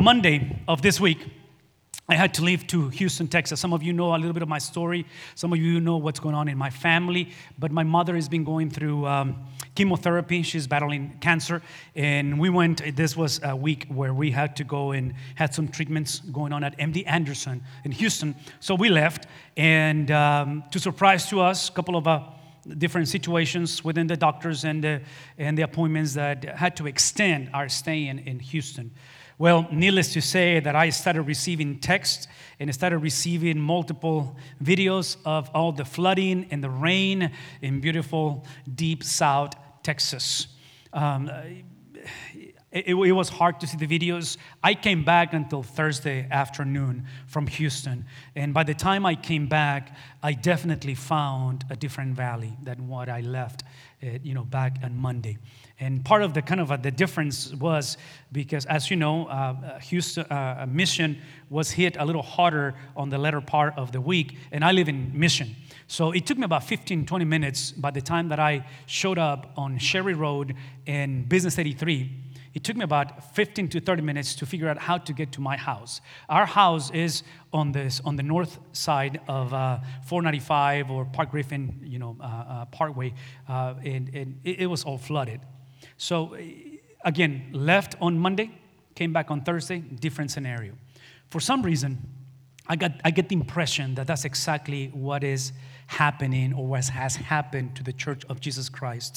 Monday of this week, I had to leave to Houston, Texas. Some of you know a little bit of my story. Some of you know what's going on in my family. But my mother has been going through chemotherapy. She's battling cancer. And this was a week where we had to go and had some treatments going on at MD Anderson in Houston. So we left. And to surprise to us, a couple of different situations within the doctors and the appointments that had to extend our stay in Houston. Well, needless to say that I started receiving texts and I started receiving multiple videos of all the flooding and the rain in beautiful deep South Texas. It was hard to see the videos. I came back until Thursday afternoon from Houston. And by the time I came back, I definitely found a different valley than what I left, back on Monday. And part of the difference was because, as you know, Houston Mission was hit a little harder on the latter part of the week, and I live in Mission. So it took me about 15, 20 minutes by the time that I showed up on Sherry Road in Business 83. It took me about 15 to 30 minutes to figure out how to get to my house. Our house is on the north side of 495 or Park Griffin, Parkway, and it was all flooded. So again, left on Monday, came back on Thursday, different scenario. For some reason, I get the impression that that's exactly what is happening or what has happened to the Church of Jesus Christ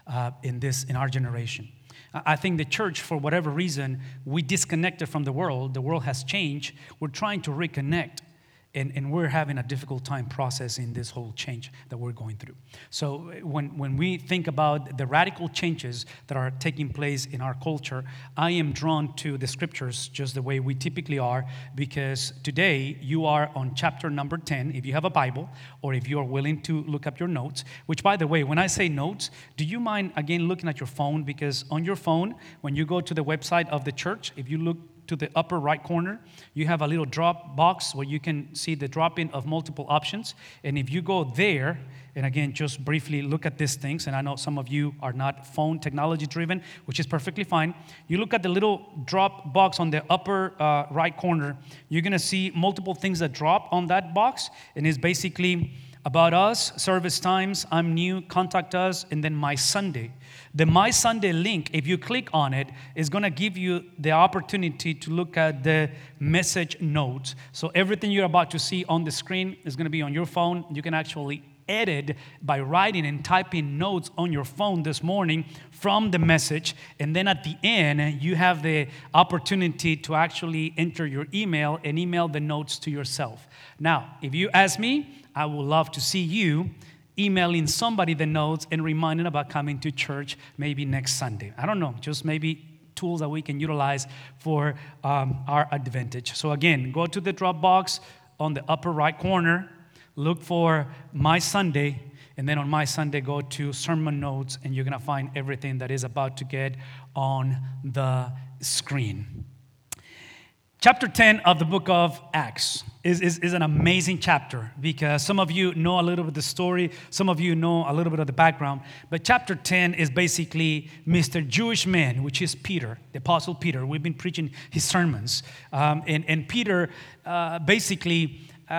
in our generation. I think the church, for whatever reason, we disconnected from the world. The world has changed. We're trying to reconnect, and we're having a difficult time processing this whole change that we're going through. So when we think about the radical changes that are taking place in our culture, I am drawn to the scriptures just the way we typically are, because today you are on chapter number 10, if you have a Bible, or if you are willing to look up your notes, which, by the way, when I say notes, do you mind, again, looking at your phone? Because on your phone, when you go to the website of the church, if you look to the upper right corner, you have a little drop box where you can see the drop-in of multiple options. And if you go there, and again, just briefly look at these things, and I know some of you are not phone technology driven, which is perfectly fine. You look at the little drop box on the upper right corner, you're going to see multiple things that drop on that box, and it's basically about us, service times, I'm new, contact us, and then My Sunday. The My Sunday link, if you click on it, is going to give you the opportunity to look at the message notes. So everything you're about to see on the screen is going to be on your phone. You can actually edit by writing and typing notes on your phone this morning from the message. And then at the end, you have the opportunity to actually enter your email and email the notes to yourself. Now, if you ask me, I would love to see you emailing somebody the notes and reminding about coming to church maybe next Sunday. I don't know, just maybe tools that we can utilize for our advantage. So again, go to the drop box on the upper right corner, look for My Sunday, and then on My Sunday, go to Sermon Notes, and you're going to find everything that is about to get on the screen. Chapter 10 of the book of Acts is an amazing chapter, because some of you know a little bit of the story, some of you know a little bit of the background, but chapter 10 is basically Mr. Jewish man, which is Peter, the Apostle Peter. We've been preaching his sermons, and Peter basically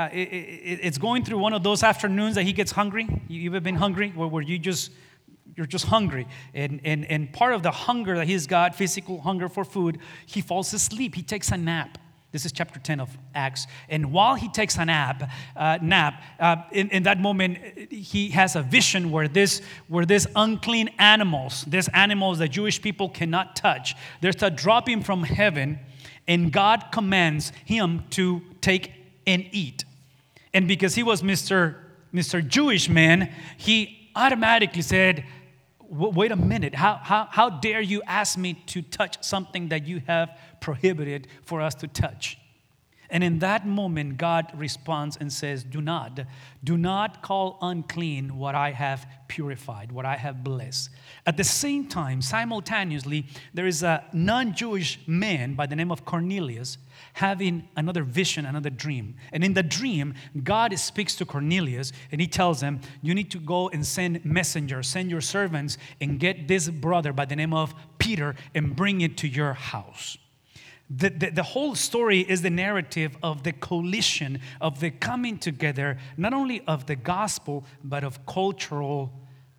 it's going through one of those afternoons that he gets hungry. You ever been hungry where you're just hungry, and part of the hunger that he's got, physical hunger for food, he falls asleep. He takes a nap. This is chapter 10 of Acts. And while he takes a nap, in that moment, he has a vision where these unclean animals, these animals that Jewish people cannot touch, they're dropping from heaven, and God commands him to take and eat. And because he was Mr. Jewish man, he automatically said, wait a minute, how dare you ask me to touch something that you have prohibited for us to touch? And in that moment, God responds and says, do not call unclean what I have purified, what I have blessed. At the same time, simultaneously, there is a non-Jewish man by the name of Cornelius having another vision, another dream. And in the dream, God speaks to Cornelius, and he tells him, you need to go and send messengers, send your servants, and get this brother by the name of Peter and bring it to your house. The whole story is the narrative of the coalition, of the coming together, not only of the gospel, but of cultural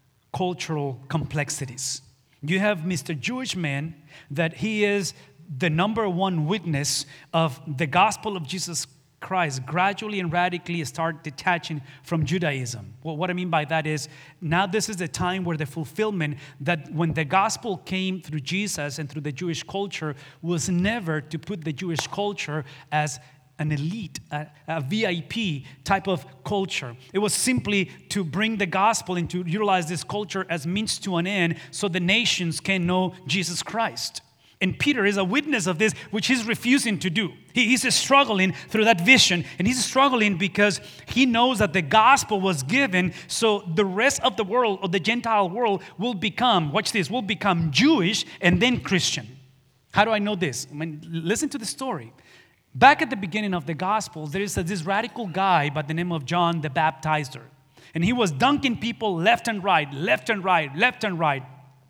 complexities. You have Mr. Jewish man, that he is the number one witness of the gospel of Jesus Christ, gradually and radically start detaching from Judaism. Well, what I mean by that is, now this is the time where the fulfillment that when the gospel came through Jesus and through the Jewish culture was never to put the Jewish culture as an elite, a VIP type of culture. It was simply to bring the gospel and to utilize this culture as means to an end so the nations can know Jesus Christ. And Peter is a witness of this, which he's refusing to do. He's struggling through that vision. And he's struggling because he knows that the gospel was given so the rest of the world, or the Gentile world, will become, watch this, will become Jewish and then Christian. How do I know this? I mean, listen to the story. Back at the beginning of the gospel, there is this radical guy by the name of John the Baptizer. And he was dunking people left and right, left and right, left and right.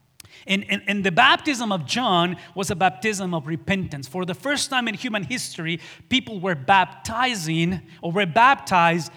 And the baptism of John was a baptism of repentance. For the first time in human history, people were baptizing or were baptized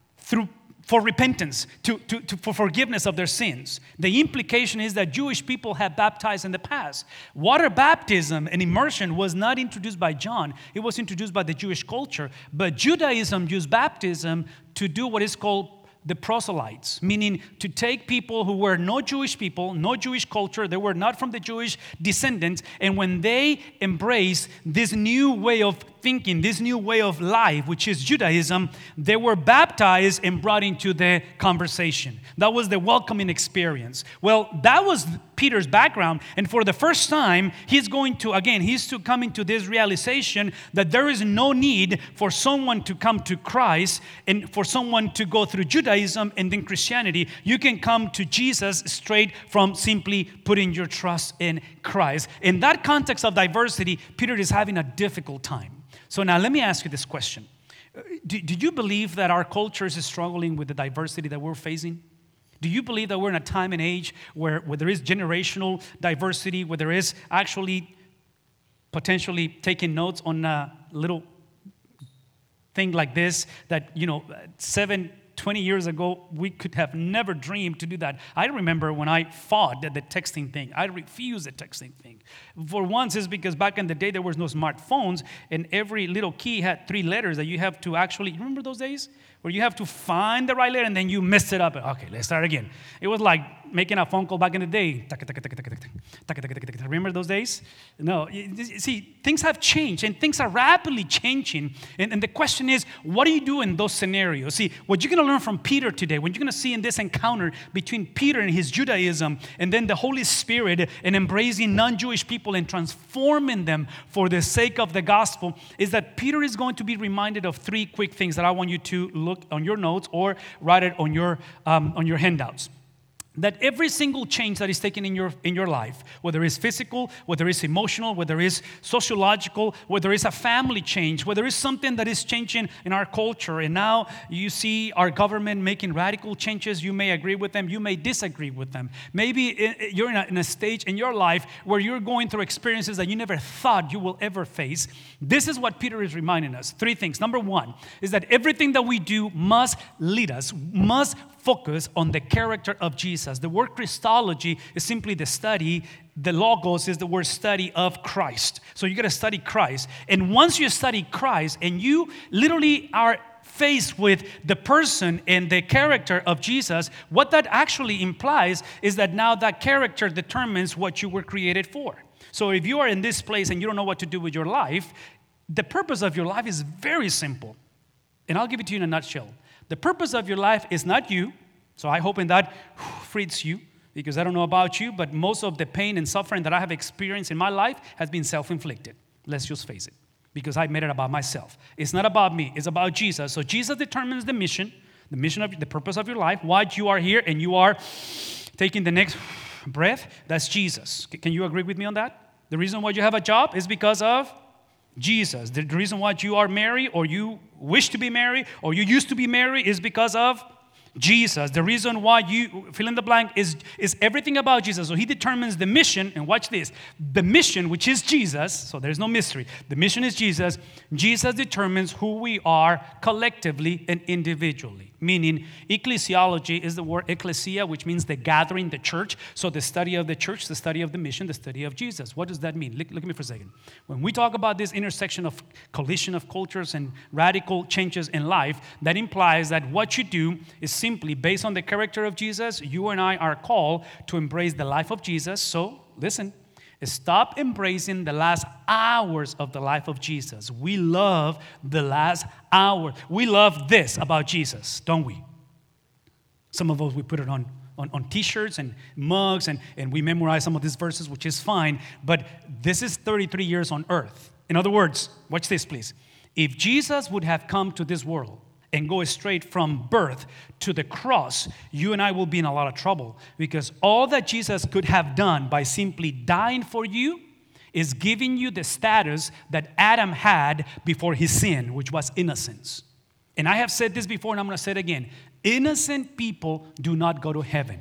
for repentance, for forgiveness of their sins. The implication is that Jewish people had baptized in the past. Water baptism and immersion was not introduced by John. It was introduced by the Jewish culture. But Judaism used baptism to do what is called the proselytes, meaning to take people who were no Jewish people, no Jewish culture, they were not from the Jewish descendants, and when they embraced this new way of thinking, this new way of life, which is Judaism, they were baptized and brought into the conversation. That was the welcoming experience. Well, that was Peter's background, and for the first time, he's coming to this realization that there is no need for someone to come to Christ and for someone to go through Judaism and then Christianity. You can come to Jesus straight from simply putting your trust in Christ. In that context of diversity, Peter is having a difficult time. So now let me ask you this question. Do you believe that our culture is struggling with the diversity that we're facing? Do you believe that we're in a time and age where there is generational diversity, where there is actually potentially taking notes on a little thing like this that, 20 years ago, we could have never dreamed to do that. I remember when I fought the texting thing. I refused the texting thing. For once, it's because back in the day, there was no smartphones, and every little key had 3 letters that you have to actually, remember those days? Where you have to find the right letter, and then you messed it up. Okay, let's start again. It was like making a phone call back in the day. Remember those days? No, see, things have changed, and things are rapidly changing. And the question is, what do you do in those scenarios? See, what you're going to learn from Peter today, what you're going to see in this encounter between Peter and his Judaism, and then the Holy Spirit and embracing non-Jewish people and transforming them for the sake of the gospel, is that Peter is going to be reminded of 3 quick things that I want you to look on your notes or write it on your handouts. That every single change that is taken in your life, whether it's physical, whether it's emotional, whether it's sociological, whether it's a family change, whether it's something that is changing in our culture, and now you see our government making radical changes, you may agree with them, you may disagree with them. Maybe you're in a stage in your life where you're going through experiences that you never thought you will ever face. This is what Peter is reminding us. 3 things. Number 1 is that everything that we do must lead us, must focus on the character of Jesus. The word Christology is simply the study. The logos is the word study of Christ. So you got to study Christ. And once you study Christ and you literally are faced with the person and the character of Jesus, what that actually implies is that now that character determines what you were created for. So if you are in this place and you don't know what to do with your life, the purpose of your life is very simple. And I'll give it to you in a nutshell. The purpose of your life is not you. So I hope that frees you, because I don't know about you, but most of the pain and suffering that I have experienced in my life has been self-inflicted. Let's just face it, because I made it about myself. It's not about me. It's about Jesus. So Jesus determines the mission of the purpose of your life, why you are here and you are taking the next breath. That's Jesus. Can you agree with me on that? The reason why you have a job is because of Jesus. The reason why you are married or you wish to be married or you used to be married is because of Jesus. The reason why you fill in the blank is everything about Jesus. So he determines the mission, and watch this. The mission, which is Jesus, so there's no mystery. The mission is Jesus. Jesus determines who we are collectively and individually. Meaning, ecclesiology is the word ecclesia, which means the gathering, the church. So the study of the church, the study of the mission, the study of Jesus. What does that mean? Look at me for a second. When we talk about this intersection of collision of cultures and radical changes in life, that implies that what you do is simply based on the character of Jesus. You and I are called to embrace the life of Jesus. So, listen. Stop embracing the last hours of the life of Jesus. We love the last hour. We love this about Jesus, don't we? Some of us, we put it on T-shirts and mugs, and we memorize some of these verses, which is fine. But this is 33 years on earth. In other words, watch this, please. If Jesus would have come to this world and go straight from birth to the cross, you and I will be in a lot of trouble, because all that Jesus could have done by simply dying for you is giving you the status that Adam had before his sin, which was innocence. And I have said this before, and I'm going to say it again. Innocent people do not go to heaven.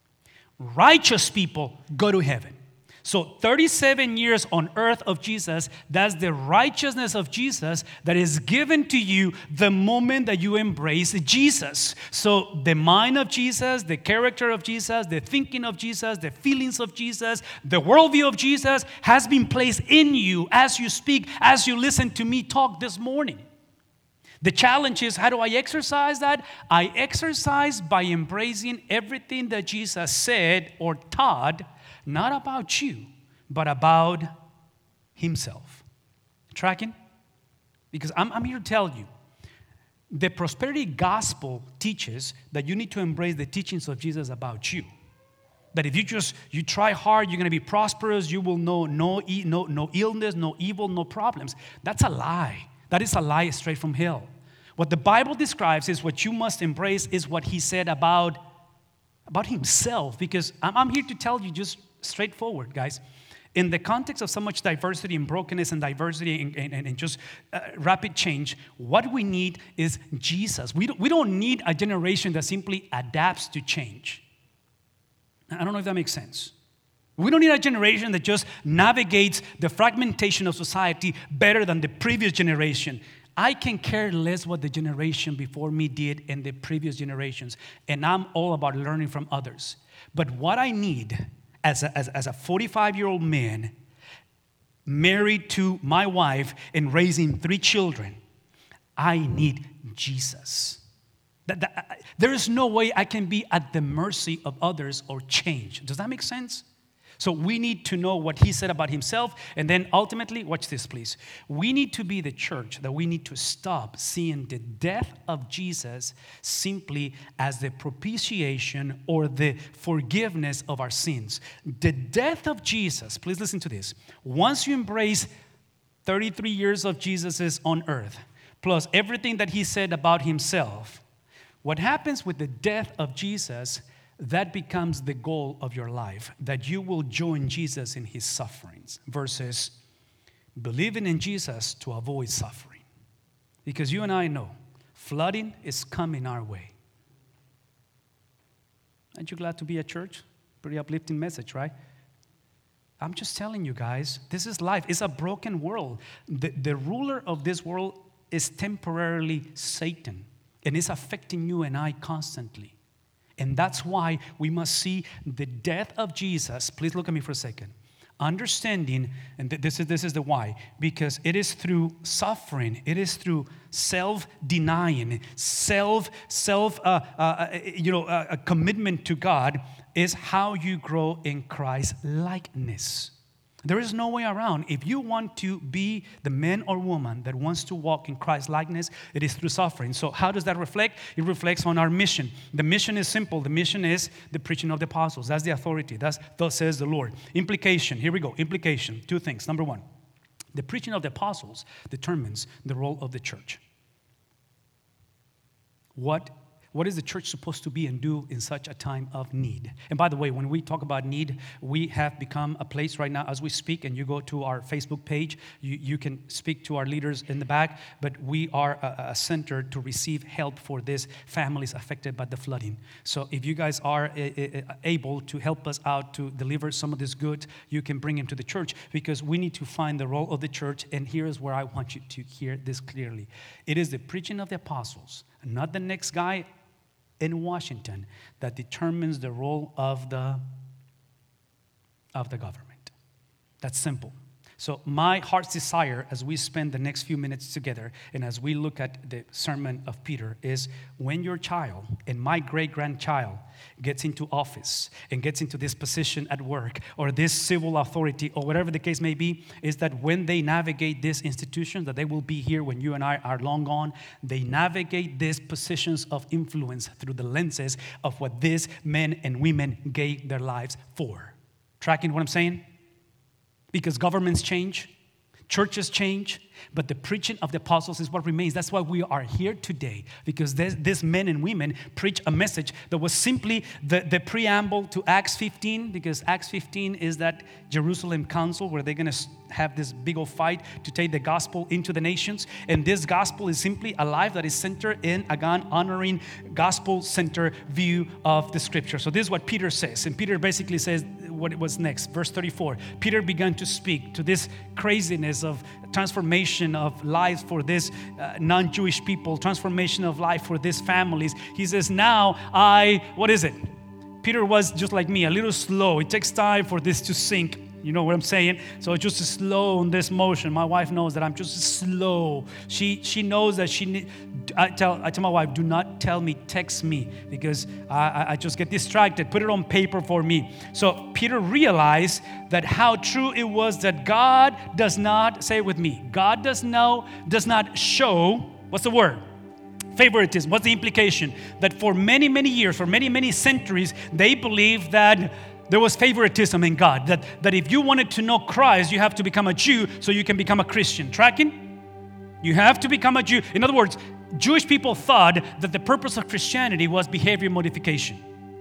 Righteous people go to heaven. So 37 years on earth of Jesus, that's the righteousness of Jesus that is given to you the moment that you embrace Jesus. So the mind of Jesus, the character of Jesus, the thinking of Jesus, the feelings of Jesus, the worldview of Jesus has been placed in you as you speak, as you listen to me talk this morning. The challenge is, how do I exercise that? I exercise by embracing everything that Jesus said or taught, not about you, but about himself. Tracking? Because I'm here to tell you, the prosperity gospel teaches that you need to embrace the teachings of Jesus about you. That if you try hard, you're going to be prosperous, you will know no illness, no evil, no problems. That's a lie. That is a lie straight from hell. What the Bible describes is what you must embrace is what he said about himself. Because I'm here to tell you just straightforward, guys. In the context of so much diversity and brokenness and diversity and just rapid change, what we need is Jesus. We don't need a generation that simply adapts to change. I don't know if that makes sense. We don't need a generation that just navigates the fragmentation of society better than the previous generation. I can care less what the generation before me did in the previous generations, and I'm all about learning from others. But what I need as a 45-year-old man, married to my wife and raising 3 children, I need Jesus. There is no way I can be at the mercy of others or change. Does that make sense? So we need to know what he said about himself, and then ultimately, watch this please, we need to be the church that we need to stop seeing the death of Jesus simply as the propitiation or the forgiveness of our sins. The death of Jesus, please listen to this, once you embrace 33 years of Jesus on earth, plus everything that he said about himself, what happens with the death of Jesus, that becomes the goal of your life, that you will join Jesus in his sufferings versus believing in Jesus to avoid suffering. Because you and I know flooding is coming our way. Aren't you glad to be at church? Pretty uplifting message, right? I'm just telling you guys, this is life. It's a broken world. The ruler of this world is temporarily Satan, and it's affecting you and I constantly. And that's why we must see the death of Jesus. Please look at me for a second. Understanding, and this is the why, because it is through suffering, it is through self-denying, a commitment to God is how you grow in Christ's likeness. There is no way around. If you want to be the man or woman that wants to walk in Christ's likeness, it is through suffering. So how does that reflect? It reflects on our mission. The mission is simple. The mission is the preaching of the apostles. That's the authority. That's thus says the Lord. Implication. Here we go. Implication. 2 things. Number 1, the preaching of the apostles determines the role of the church. What what is the church supposed to be and do in such a time of need? And by the way, when we talk about need, we have become a place right now as we speak, and you go to our Facebook page, you can speak to our leaders in the back, but we are a center to receive help for these families affected by the flooding. So if you guys are able to help us out to deliver some of this goods, you can bring them to the church, because we need to find the role of the church, and here is where I want you to hear this clearly. It is the preaching of the apostles, not the next guy in Washington, that determines the role of the government. That's simple. So my heart's desire as we spend the next few minutes together and as we look at the sermon of Peter is, when your child and my great-grandchild gets into office and gets into this position at work or this civil authority or whatever the case may be, is that when they navigate this institution, that they will be here when you and I are long gone, they navigate these positions of influence through the lenses of what these men and women gave their lives for. Tracking what I'm saying? Because governments change, churches change, but the preaching of the apostles is what remains. That's why we are here today, because these men and women preach a message that was simply the preamble to Acts 15, because Acts 15 is that Jerusalem council where they're going to have this big old fight to take the gospel into the nations. And this gospel is simply a life that is centered in a God-honoring, gospel-centered view of the scripture. So this is what Peter says. And Peter basically says what it was next. Verse 34, Peter began to speak to this craziness of transformation of lives for this non-Jewish people, transformation of life for these families. He says, now what is it? Peter was just like me, a little slow. It takes time for this to sink. You know what I'm saying? So it's just slow in this motion. My wife knows that I'm just slow. She knows that I tell my wife, do not tell me, text me, because I just get distracted. Put it on paper for me. So Peter realized that how true it was that God does not, say it with me, God does not show, what's the word? Favoritism. What's the implication? That for many, many years, for many, many centuries, they believed that there was favoritism in God, that if you wanted to know Christ, you have to become a Jew so you can become a Christian. Tracking? You have to become a Jew. In other words, Jewish people thought that the purpose of Christianity was behavior modification.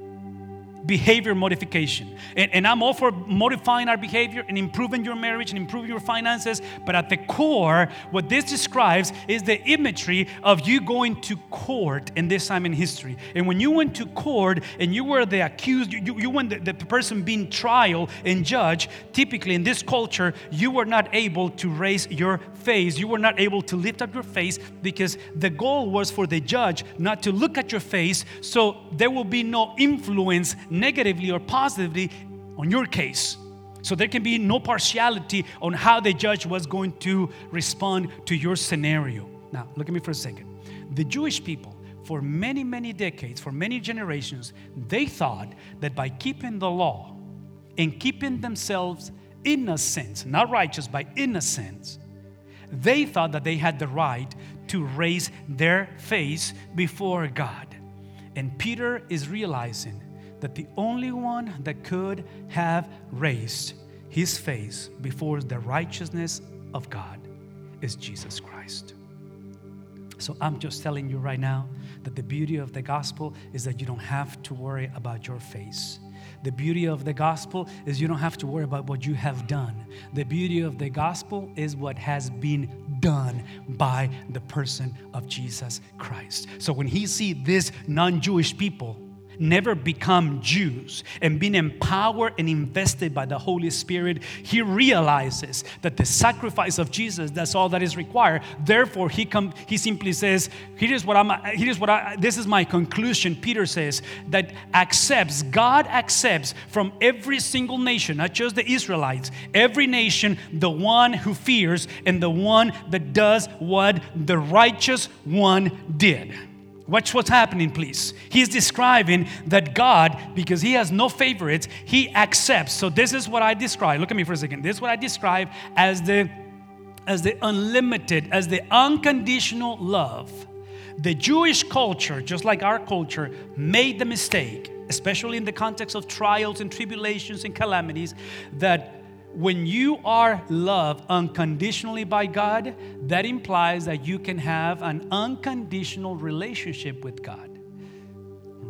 Behavior modification. And I'm all for modifying our behavior and improving your marriage and improving your finances. But at the core, what this describes is the imagery of you going to court in this time in history. And when you went to court and you were the accused, you were the person being trial and judge, typically in this culture, you were not able to raise your face. You were not able to lift up your face, because the goal was for the judge not to look at your face, so there will be no influence negatively or positively on your case. So there can be no partiality on how the judge was going to respond to your scenario. Now, look at me for a second. The Jewish people, for many, many decades, for many generations, they thought that by keeping the law and keeping themselves innocent, not righteous, but innocent, they thought that they had the right to raise their face before God. And Peter is realizing that the only one that could have raised his face before the righteousness of God is Jesus Christ. So I'm just telling you right now that the beauty of the gospel is that you don't have to worry about your face. The beauty of the gospel is you don't have to worry about what you have done. The beauty of the gospel is what has been done by the person of Jesus Christ. So when he sees this non-Jewish people never become Jews and being empowered and invested by the Holy Spirit, he realizes that the sacrifice of Jesus, that's all that is required. Therefore, he simply says, this is my conclusion. Peter says that God accepts from every single nation, not just the Israelites, every nation, the one who fears and the one that does what the righteous one did. Watch what's happening, please. He's describing that God, because he has no favorites, he accepts. So this is what I describe. Look at me for a second. This is what I describe as the unlimited, as the unconditional love. The Jewish culture, just like our culture, made the mistake, especially in the context of trials and tribulations and calamities, that when you are loved unconditionally by God, that implies that you can have an unconditional relationship with God.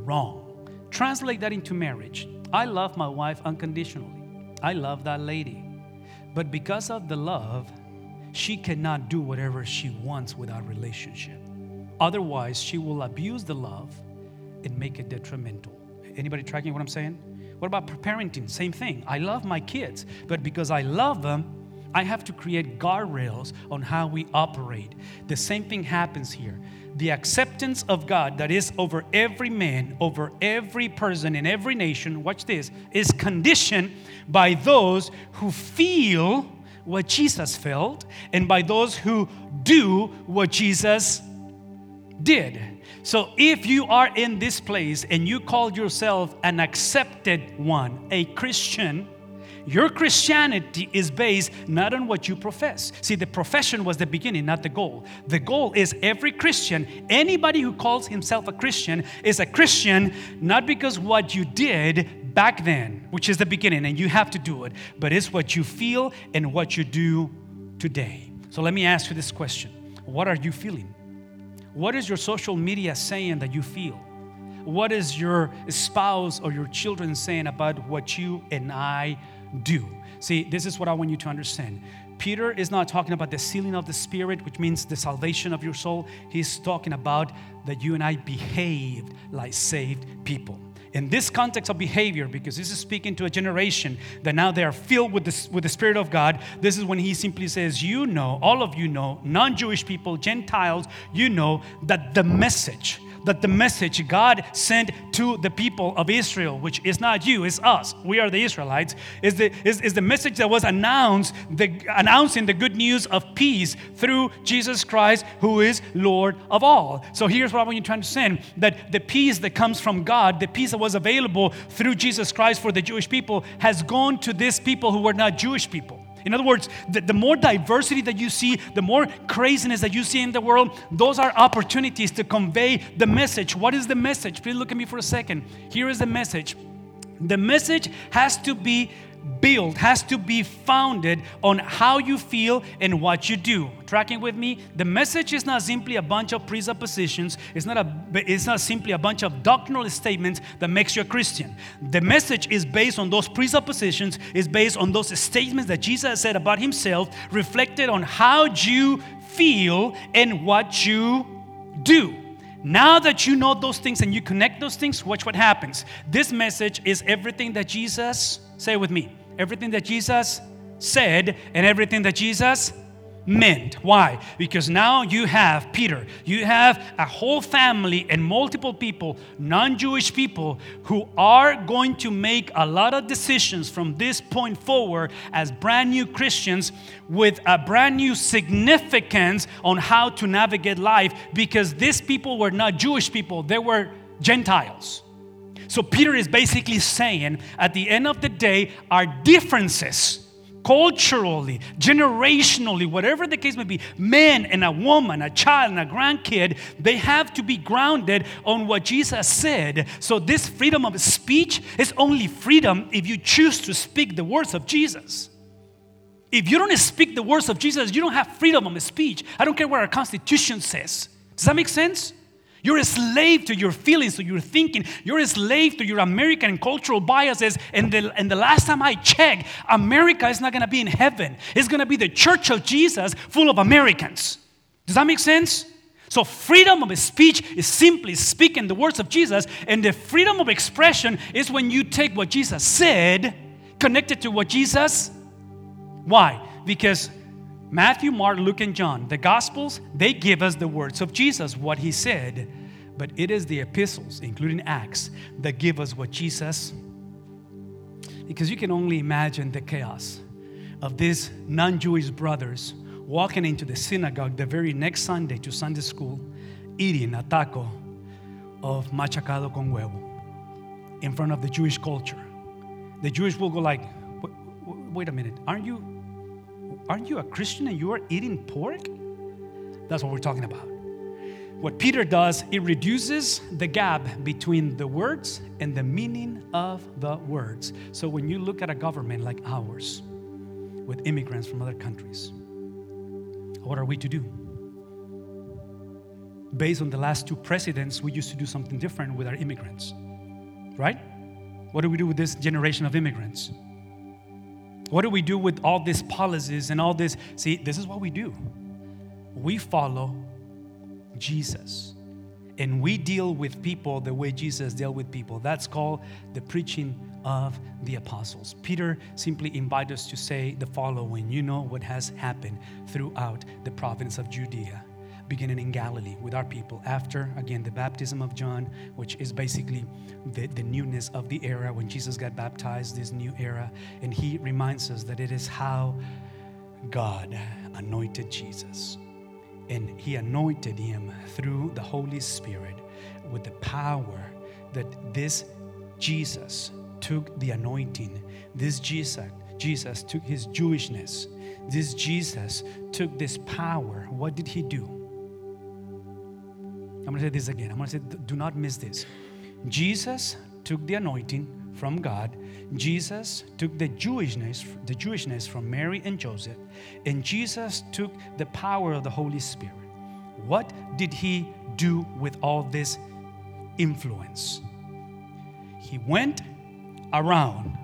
wrong. Translate that into marriage. I love my wife unconditionally. I love that lady. But because of the love, she cannot do whatever she wants without relationship. Otherwise, she will abuse the love and make it detrimental. Anybody tracking what I'm saying? What about parenting? Same thing. I love my kids, but because I love them, I have to create guardrails on how we operate. The same thing happens here. The acceptance of God that is over every man, over every person in every nation, watch this, is conditioned by those who feel what Jesus felt and by those who do what Jesus did. So if you are in this place and you call yourself an accepted one, a Christian, your Christianity is based not on what you profess. See, the profession was the beginning, not the goal. The goal is every Christian, anybody who calls himself a Christian is a Christian not because what you did back then, which is the beginning, and you have to do it, but it's what you feel and what you do today. So let me ask you this question. What are you feeling? What is your social media saying that you feel? What is your spouse or your children saying about what you and I do? See, this is what I want you to understand. Peter is not talking about the sealing of the Spirit, which means the salvation of your soul. He's talking about that you and I behaved like saved people. In this context of behavior, because this is speaking to a generation that now they are filled with the Spirit of God, this is when he simply says, you know, all of you know, non-Jewish people, Gentiles, you know that the message God sent to the people of Israel, which is not you, it's us, we are the Israelites, is the message that was announcing the good news of peace through Jesus Christ, who is Lord of all. So here's what I want you to understand, that the peace that comes from God, the peace that was available through Jesus Christ for the Jewish people, has gone to these people who were not Jewish people. In other words, the more diversity that you see, the more craziness that you see in the world, those are opportunities to convey the message. What is the message? Please look at me for a second. Here is the message. The message has to be built, has to be founded on how you feel and what you do. Tracking with me? The message is not simply a bunch of presuppositions. It's not simply a bunch of doctrinal statements that makes you a Christian. The message is based on those presuppositions, is based on those statements that Jesus said about himself, reflected on how you feel and what you do. Now that you know those things and you connect those things, watch what happens. This message is everything that Jesus, say it with me, everything that Jesus said and everything that Jesus meant. Why? Because now you have Peter, you have a whole family and multiple people, non-Jewish people, who are going to make a lot of decisions from this point forward as brand new Christians with a brand new significance on how to navigate life, because these people were not Jewish people, they were Gentiles. So Peter is basically saying, at the end of the day, our differences, culturally, generationally, whatever the case may be, man and a woman, a child and a grandkid, they have to be grounded on what Jesus said. So this freedom of speech is only freedom if you choose to speak the words of Jesus. If you don't speak the words of Jesus, you don't have freedom of speech. I don't care what our Constitution says. Does that make sense? You're a slave to your feelings, to your thinking. You're a slave to your American cultural biases. And the last time I checked, America is not going to be in heaven. It's going to be the church of Jesus full of Americans. Does that make sense? So freedom of speech is simply speaking the words of Jesus. And the freedom of expression is when you take what Jesus said, connect it to what Jesus. Why? Because Matthew, Mark, Luke, and John, the Gospels, they give us the words of Jesus, what he said. But it is the epistles, including Acts, that give us what Jesus. Because you can only imagine the chaos of these non-Jewish brothers walking into the synagogue the very next Sunday to Sunday school, eating a taco of machacado con huevo in front of the Jewish culture. The Jewish will go like, wait a minute, aren't you a Christian and you are eating pork? That's what we're talking about. What Peter does, it reduces the gap between the words and the meaning of the words. So when you look at a government like ours, with immigrants from other countries, what are we to do? based on the last 2 presidents, we used to do something different with our immigrants, right? What do we do with this generation of immigrants? What do we do with all these policies and all this? See, this is what we do. We follow Jesus. And we deal with people the way Jesus dealt with people. That's called the preaching of the apostles. Peter simply invites us to say the following. You know what has happened throughout the province of Judea, beginning in Galilee with our people. After, again, the baptism of John, which is basically the newness of the era when Jesus got baptized, this new era. And he reminds us that it is how God anointed Jesus. And he anointed him through the Holy Spirit with the power that this Jesus took the anointing. This Jesus took his Jewishness. This Jesus took this power. What did he do? I'm going to say this again. I'm going to say, do not miss this. Jesus took the anointing from God. Jesus took the Jewishness from Mary and Joseph, and Jesus took the power of the Holy Spirit. What did he do with all this influence? He went around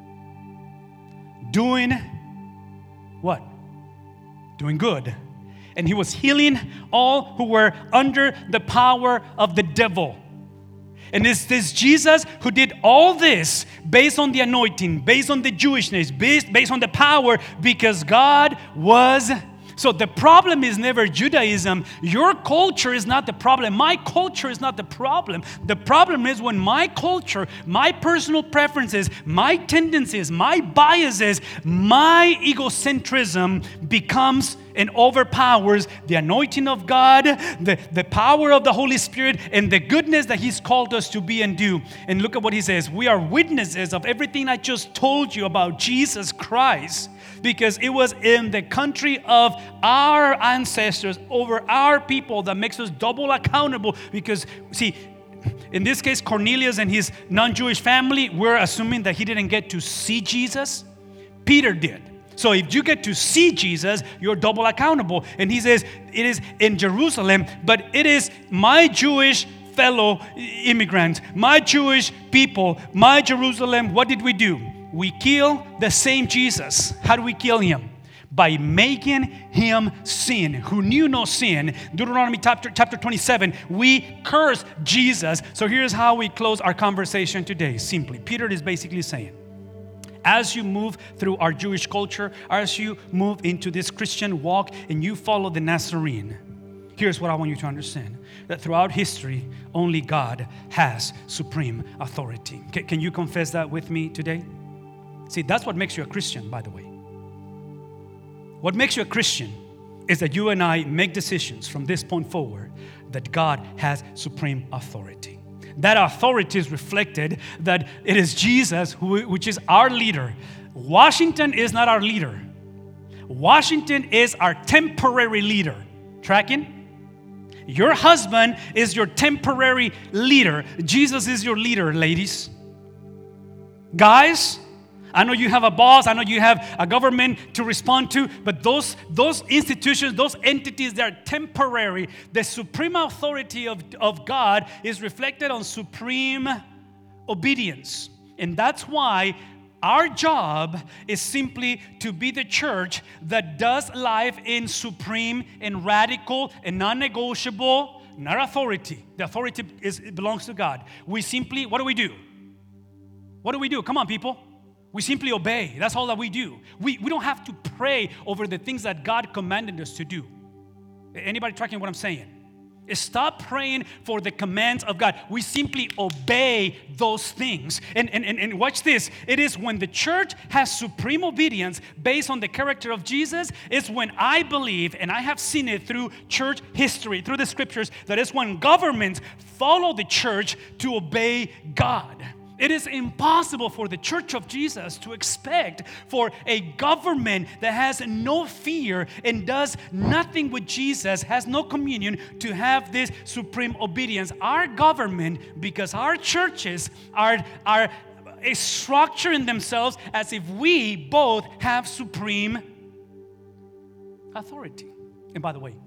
doing what? Doing good. And he was healing all who were under the power of the devil. And it's this Jesus who did all this based on the anointing, based on the Jewishness, based on the power, because God was. So the problem is never Judaism. Your culture is not the problem. My culture is not the problem. The problem is when my culture, my personal preferences, my tendencies, my biases, my egocentrism becomes and overpowers the anointing of God, the power of the Holy Spirit, and the goodness that He's called us to be and do. And look at what He says. We are witnesses of everything I just told you about Jesus Christ, because it was in the country of our ancestors, over our people, that makes us double accountable. Because, see, in this case, Cornelius and his non-Jewish family, we're assuming that he didn't get to see Jesus. Peter did. So if you get to see Jesus, you're double accountable. And he says, it is in Jerusalem, but it is my Jewish fellow immigrants, my Jewish people, my Jerusalem. What did we do? We kill the same Jesus. How do we kill him? By making him sin, who knew no sin. Deuteronomy chapter 27, we curse Jesus. So here's how we close our conversation today. Simply, Peter is basically saying, as you move through our Jewish culture, as you move into this Christian walk and you follow the Nazarene, here's what I want you to understand. That throughout history, only God has supreme authority. Can you confess that with me today? See, that's what makes you a Christian, by the way. What makes you a Christian is that you and I make decisions from this point forward that God has supreme authority. That authority is reflected that it is Jesus which is our leader. Washington is not our leader. Washington is our temporary leader. Tracking? Your husband is your temporary leader. Jesus is your leader, ladies. Guys, I know you have a boss, I know you have a government to respond to, but those institutions, those entities, they're temporary. The supreme authority of God is reflected on supreme obedience. And that's why our job is simply to be the church that does life in supreme and radical and non-negotiable, not authority. The authority belongs to God. We simply, what do we do? What do we do? Come on, people. We simply obey. That's all that we do. We don't have to pray over the things that God commanded us to do. Anybody tracking what I'm saying? Stop praying for the commands of God. We simply obey those things. And watch this. It is when the church has supreme obedience based on the character of Jesus, it's when I believe, and I have seen it through church history, through the scriptures, that is when governments follow the church to obey God. It is impossible for the Church of Jesus to expect for a government that has no fear and does nothing with Jesus, has no communion, to have this supreme obedience. Our government, because our churches are structuring themselves as if we both have supreme authority. And by the way,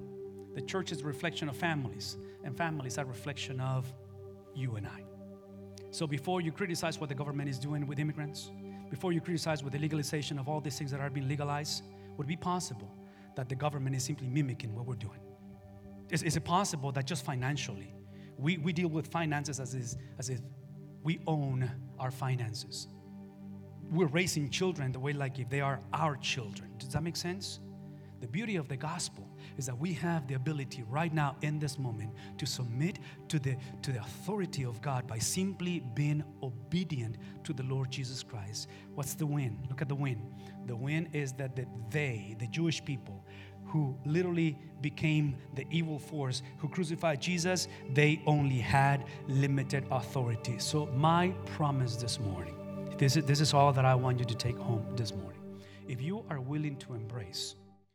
The church is a reflection of families, and families are a reflection of you and I. So before you criticize what the government is doing with immigrants, before you criticize with the legalization of all these things that are being legalized, would it be possible that the government is simply mimicking what we're doing? Is it possible that just financially, we deal with finances as if we own our finances? We're raising children the way like if they are our children. Does that make sense? The beauty of the gospel is that we have the ability right now in this moment to submit to the authority of God by simply being obedient to the Lord Jesus Christ. What's the win? Look at the win. The win is that the Jewish people who literally became the evil force, who crucified Jesus, they only had limited authority. So my promise this morning, this is all that I want you to take home this morning. If you are willing to embrace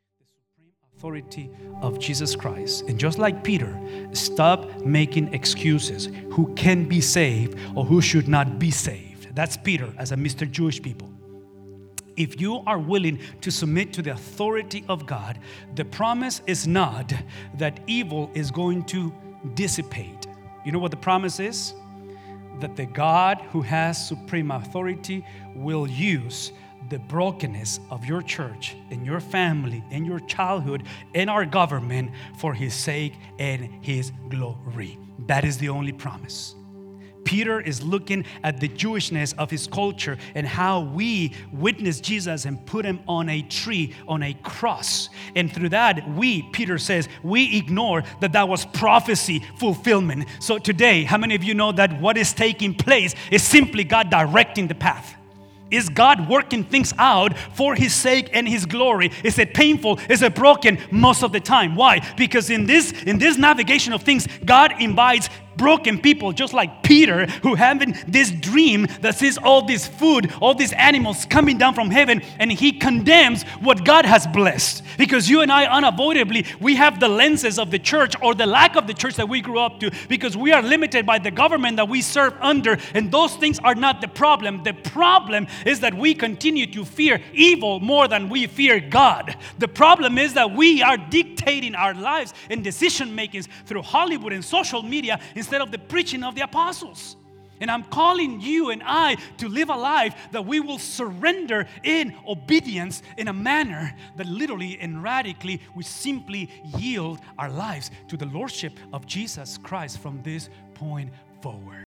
authority of Jesus Christ, and just like Peter, stop making excuses who can be saved or who should not be saved. That's Peter as a Mr. Jewish people. If you are willing to submit to the authority of God, the promise is not that evil is going to dissipate. You know what the promise is? That the God who has supreme authority will use the brokenness of your church and your family and your childhood and our government for His sake and His glory. That is the only promise. Peter is looking at the Jewishness of his culture and how we witness Jesus and put Him on a tree, on a cross. And through that, Peter says, we ignore that was prophecy fulfillment. So today, how many of you know that what is taking place is simply God directing the path? Is God working things out for His sake and His glory? Is it painful? Is it broken? Most of the time. Why? Because in this navigation of things, God invites broken people just like Peter, who having this dream that sees all this food, all these animals coming down from heaven, and he condemns what God has blessed. Because you and I unavoidably, we have the lenses of the church or the lack of the church that we grew up to, because we are limited by the government that we serve under, and those things are not the problem. The problem is that we continue to fear evil more than we fear God. The problem is that we are dictating our lives and decision makings through Hollywood and social media instead of the preaching of the apostles. And I'm calling you and I to live a life that we will surrender in obedience in a manner that literally and radically we simply yield our lives to the Lordship of Jesus Christ from this point forward.